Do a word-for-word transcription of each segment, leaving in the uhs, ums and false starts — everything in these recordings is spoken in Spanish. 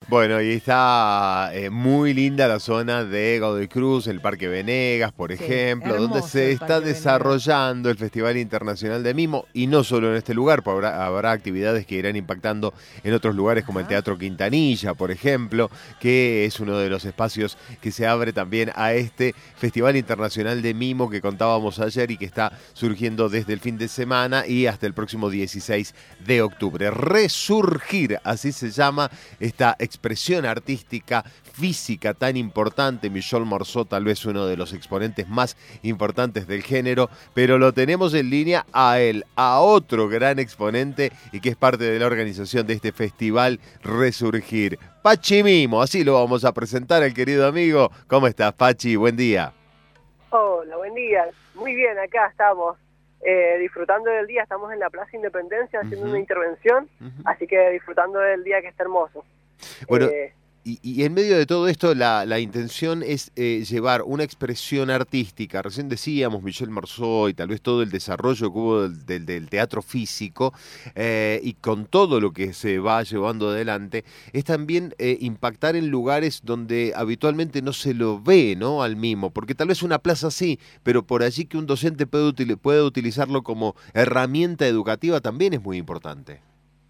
Bueno, y está eh, muy linda la zona de Godoy Cruz, el Parque Venegas, por Sí, ejemplo, donde hermoso se el está Parque desarrollando el Festival Internacional de Mimo, y no solo en este lugar, pues habrá, habrá actividades que irán impactando en otros lugares como el Ajá. Teatro Quintanilla, por ejemplo, que es uno de los espacios que se abre también a este Festival Internacional de Mimo que contábamos ayer y que está surgiendo desde el fin de semana y hasta el próximo dieciséis de octubre. Resurgir, así se llama esta expresión artística, física tan importante. Michel Marceau, tal vez uno de los exponentes más importantes del género, pero lo tenemos en línea a él, a otro gran exponente y que es parte de la organización de este festival Resurgir. Pachi Mimo, así lo vamos a presentar al querido amigo. ¿Cómo estás, Pachi? Buen día. Hola, buen día. Muy bien, acá estamos eh, disfrutando del día. Estamos en la Plaza Independencia haciendo Uh-huh. una intervención, Uh-huh. así que disfrutando del día que está hermoso. Bueno, Eh, y, y en medio de todo esto, la, la intención es eh, llevar una expresión artística. Recién decíamos Michel Marceau y tal vez todo el desarrollo que hubo del, del, del teatro físico, eh, y con todo lo que se va llevando adelante, es también eh, impactar en lugares donde habitualmente no se lo ve, ¿no? Al mimo, porque tal vez una plaza sí, pero por allí que un docente puede, util- puede utilizarlo como herramienta educativa también es muy importante.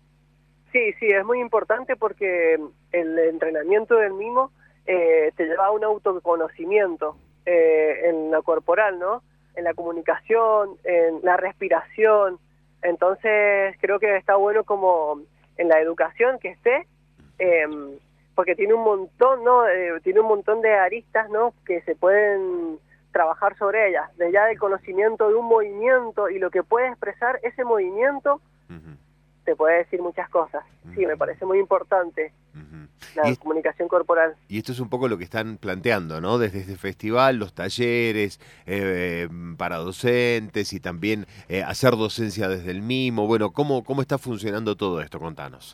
sí, sí, es muy importante porque el entrenamiento del mimo eh, te lleva a un autoconocimiento eh, en lo corporal, ¿no? En la comunicación, en la respiración. Entonces creo que está bueno como en la educación que esté, eh, porque tiene un montón, ¿no? Eh, tiene un montón de aristas, ¿no? Que se pueden trabajar sobre ellas, de ya del conocimiento de un movimiento y lo que puede expresar ese movimiento. Uh-huh. Te puede decir muchas cosas. Sí, me parece muy importante Uh-huh. la Y, comunicación corporal. y esto es un poco lo que están planteando, ¿no? Desde este festival, los talleres eh, para docentes y también eh, hacer docencia desde el mimo. Bueno, ¿cómo, ¿cómo está funcionando todo esto? Contanos.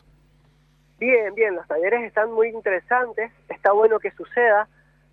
Bien, bien, los talleres están muy interesantes, está bueno que suceda,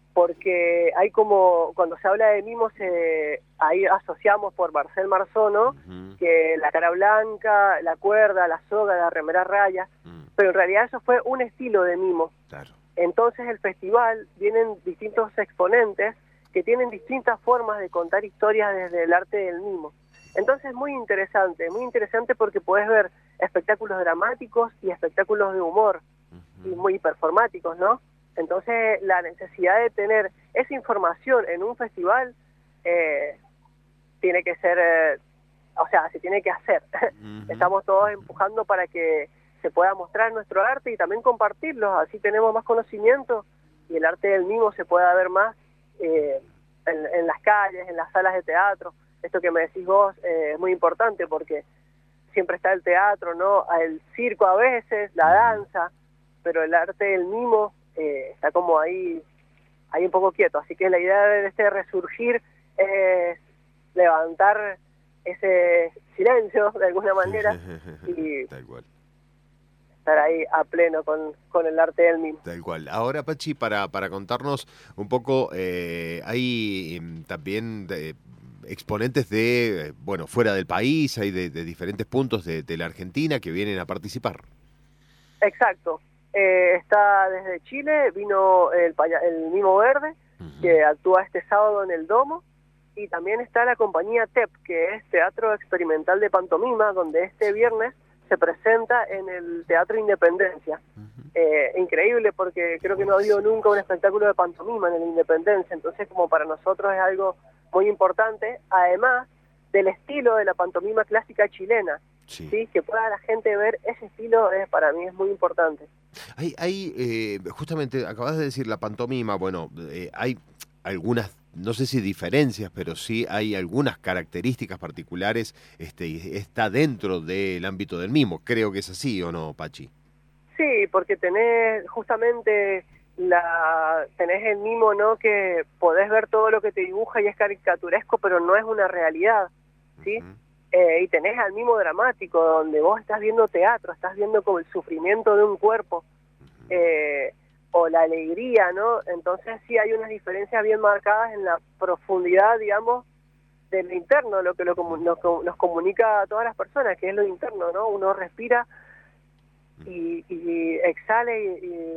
porque hay como, cuando se habla de mimo, se, ahí asociamos por Marcel Marceau, ¿no? Uh-huh. Que la cara blanca, la cuerda, la soga, la remera a rayas, Uh-huh. pero en realidad eso fue un estilo de mimo. Claro. Entonces el festival, vienen distintos exponentes que tienen distintas formas de contar historias desde el arte del mimo. Entonces es muy interesante, muy interesante porque puedes ver espectáculos dramáticos y espectáculos de humor, Uh-huh. y muy performáticos, ¿no? Entonces la necesidad de tener esa información en un festival eh, tiene que ser, eh, o sea, se tiene que hacer. Uh-huh. Estamos todos empujando para que se pueda mostrar nuestro arte y también compartirlo, así tenemos más conocimiento y el arte del mimo se pueda ver más eh, en, en las calles, en las salas de teatro. Esto que me decís vos eh, es muy importante porque siempre está el teatro, ¿no? El circo a veces, la danza, pero el arte del mimo eh, está como ahí, ahí un poco quieto. Así que la idea de este resurgir es levantar ese silencio de alguna manera y Tal cual. estar ahí a pleno con, con el arte del mimo. Tal cual. Ahora, Pachi, para, para contarnos un poco, eh, hay eh, también de, exponentes de, eh, bueno, fuera del país, hay de, de diferentes puntos de, de la Argentina que vienen a participar. Exacto. Eh, está desde Chile, vino el, paya- el Mimo Verde, Uh-huh. que actúa este sábado en el Domo, y también está la compañía T E P, que es Teatro Experimental de Pantomima, donde este viernes se presenta en el Teatro Independencia. Uh-huh. Eh, increíble, porque creo que no ha habido nunca un espectáculo de pantomima en el Independencia, entonces como para nosotros es algo muy importante, además del estilo de la pantomima clásica chilena. Sí. Sí, que pueda la gente ver ese estilo, eh, para mí es muy importante. Hay, hay eh, justamente, acabas de decir la pantomima, bueno, eh, hay algunas, no sé si diferencias, pero sí hay algunas características particulares, este, y está dentro del ámbito del mimo. Creo que es así, ¿o no, Pachi? Sí, porque tenés justamente la tenés el mimo, ¿no? Que podés ver todo lo que te dibuja y es caricaturesco, pero no es una realidad, ¿sí? Uh-huh. Eh, y tenés al mimo dramático, donde vos estás viendo teatro, estás viendo como el sufrimiento de un cuerpo, eh, o la alegría, ¿no? Entonces sí hay unas diferencias bien marcadas en la profundidad, digamos, de lo interno, lo que lo, nos, nos comunica a todas las personas, que es lo interno, ¿no? Uno respira y, y exhala y, y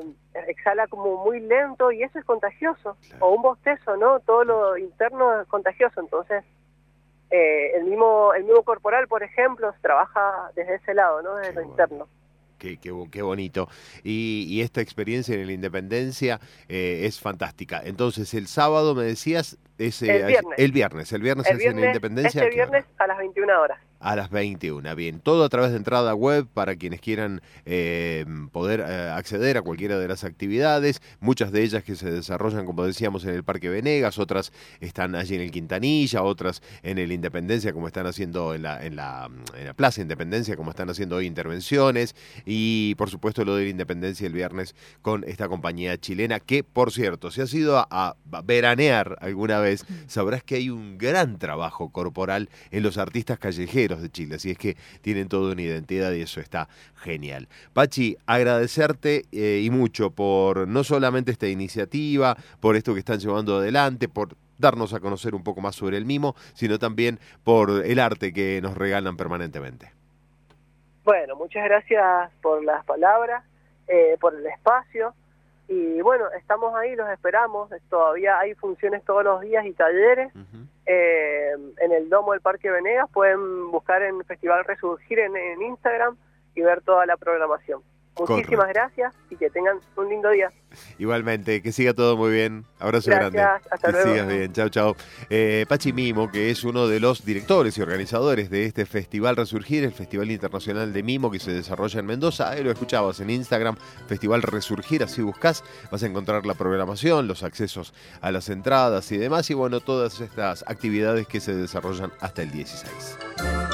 exhala como muy lento y eso es contagioso. Claro. O un bostezo, ¿no? Todo lo interno es contagioso. Entonces, eh, el mismo el mismo corporal, por ejemplo, se trabaja desde ese lado, ¿no? Desde Qué lo bueno. interno. Qué, qué, qué bonito. Y, y esta experiencia en la Independencia eh, es fantástica. Entonces, el sábado me decías... Es, eh, El viernes. El viernes. El viernes El es en la viernes, Independencia. este viernes a las veintiuna horas. A las veintiuna, bien. Todo a través de entrada web para quienes quieran eh, poder eh, acceder a cualquiera de las actividades. Muchas de ellas que se desarrollan, como decíamos, en el Parque Venegas, otras están allí en el Quintanilla, otras en el Independencia, como están haciendo en la, en la, en la Plaza Independencia, como están haciendo hoy intervenciones. Y, por supuesto, lo de la Independencia el viernes con esta compañía chilena, que, por cierto, si has ido a, a veranear alguna vez, sabrás que hay un gran trabajo corporal en los artistas callejeros de Chile, así es que tienen toda una identidad y eso está genial. Pachi, agradecerte eh, y mucho por no solamente esta iniciativa, por esto que están llevando adelante, por darnos a conocer un poco más sobre el mimo, sino también por el arte que nos regalan permanentemente. Bueno, muchas gracias por las palabras, eh, por el espacio. Y bueno, estamos ahí, los esperamos. Todavía hay funciones todos los días y talleres. Uh-huh. eh, en el Domo del Parque Venegas. Pueden buscar en Festival Resurgir en, en Instagram y ver toda la programación. Muchísimas Correcto. Gracias y que tengan un lindo día. Igualmente, que siga todo muy bien. Abrazo Gracias, grande. Hasta que luego. sigas bien. Chau, chau. Eh, Pachi Mimo, que es uno de los directores y organizadores de este Festival Resurgir, el Festival Internacional de Mimo que se desarrolla en Mendoza. Ahí lo escuchabas en Instagram, Festival Resurgir, así buscás, vas a encontrar la programación, los accesos a las entradas y demás. Y bueno, todas estas actividades que se desarrollan hasta el dieciséis.